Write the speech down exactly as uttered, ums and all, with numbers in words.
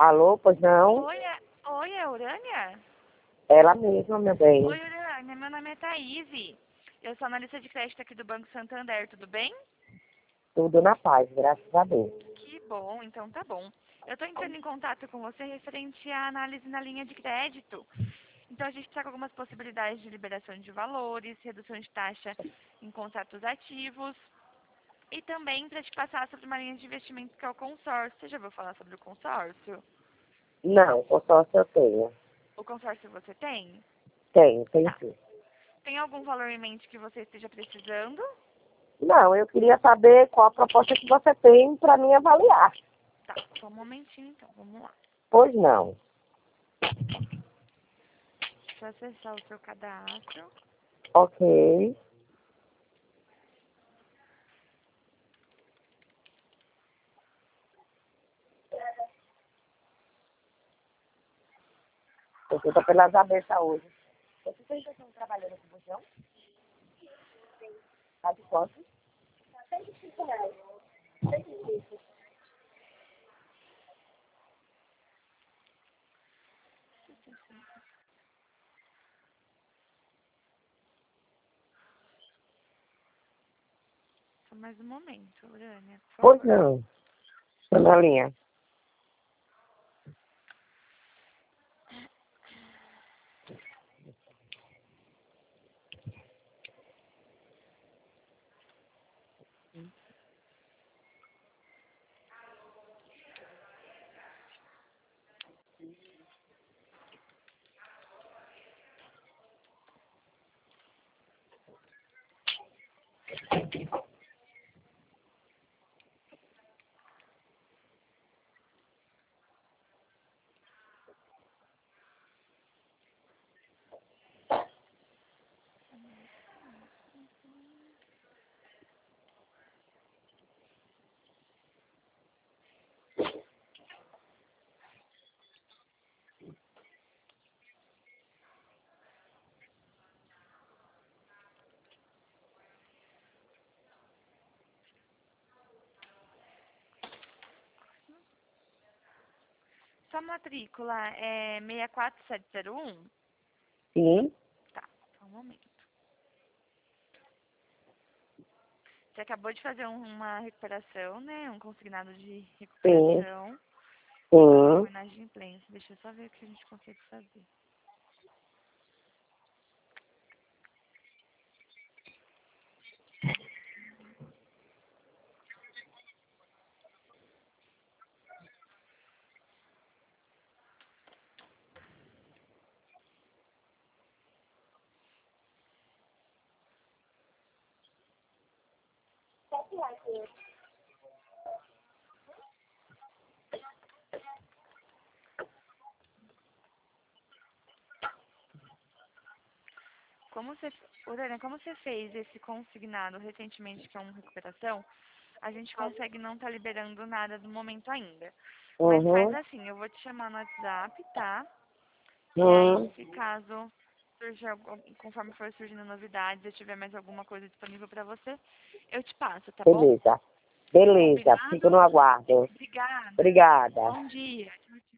Alô, pois não? Oi, é- oi, é Urânia? Ela mesma, meu bem. Oi, Urânia, meu nome é Thaís. Eu sou analista de crédito aqui do Banco Santander, tudo bem? Tudo na paz, graças a Deus. Que bom, então tá bom. Eu tô entrando em contato com você referente à análise na linha de crédito. Então a gente está com algumas possibilidades de liberação de valores, redução de taxa em contratos ativos e também para te passar sobre uma linha de investimento que é o consórcio. Você já ouviu falar sobre o consórcio? Não, consórcio eu tenho. O consórcio você tem? Tenho, tenho Tá. sim. Tem algum valor em mente que você esteja precisando? Não, eu queria saber qual a proposta que você tem para mim avaliar. Tá, só um momentinho então, vamos lá. Pois não. Deixa eu acessar o seu cadastro. Ok. Eu estou pelas abertas hoje. Você tem pessoa trabalhando com bujão? Tá de quanto? Só mais um momento, Urânia, por Pois favor. não. Tô na linha. Sua matrícula é seis quatro sete zero um? Sim. Tá, só um momento. Você acabou de fazer um- uma recuperação, né? Um consignado de Sim. recuperação. Sim. Com inadimplência. Deixa eu só ver o que a gente consegue fazer. Como você, Urânia, como você fez esse consignado recentemente, que é uma recuperação, a gente consegue não estar liberando nada do momento ainda. Mas faz Uhum. assim, eu vou te chamar no WhatsApp, tá? E aí, Hum. se caso surgir, algum- conforme for surgindo novidades, eu tiver mais alguma coisa disponível pra você, eu te passo, tá bom? Beleza. Beleza. Fico Combinado? no aguardo. Obrigada. Obrigada. Bom dia. Tchau, tchau.